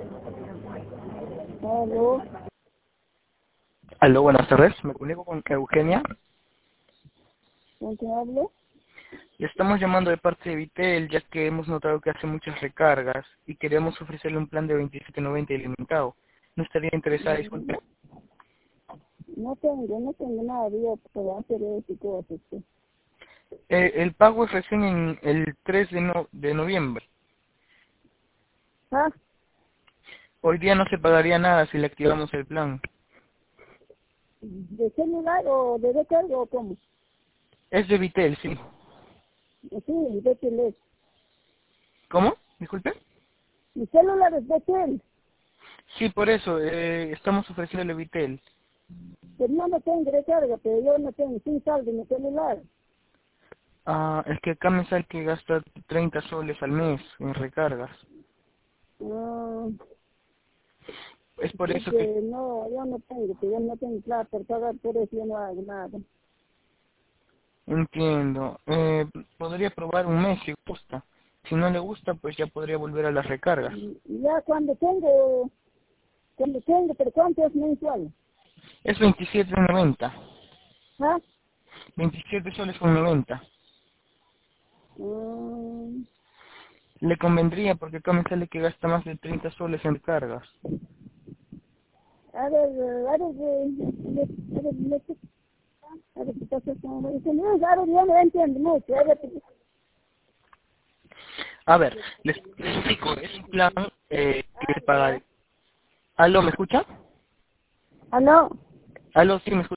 Aló, Aló, buenas tardes. Me comunico con Eugenia. ¿con quién hablo? Le estamos llamando de parte de Vitel, ya que hemos notado que hace muchas recargas y queremos ofrecerle un plan de 27.90 ilimitado. ¿No estaría interesada? Disculpe. No tengo nada de para hacer eso y cosas. Sí. El pago es recién en el 3 de noviembre. Ah, Hoy día no se pagaría nada si le activamos el plan. ¿de celular o de recarga o cómo? Es de Vitel, sí. Sí, de tele. ¿Cómo? Disculpe. Mi celular es de tel, Sí, por eso, estamos ofreciéndole Vitel. pero yo no tengo recarga, pero yo no tengo sin saldo en mi celular. Ah, es que acá me sale que gasta 30 soles al mes en recargas. Ah, Es por eso que porque no, yo no tengo plata para pagar, por eso yo no hago nada. entiendo. Podría probar un mes si gusta. Si no le gusta, pues ya podría volver a las recargas. Y ya cuando tengo, pero ¿cuánto es mensual? Es 27.90. ¿Ah? 27 soles con 90. Mm, Le convendría porque acá me sale que gasta más de 30 soles en recargas. a ver, a ver, ¿qué pasa con eso? No, claro, yo no entiendo mucho. A ver, A ver, les explico. Es un plan que se paga. aló, ¿Aló, me escucha? aló. ¿Aló, sí me escucha?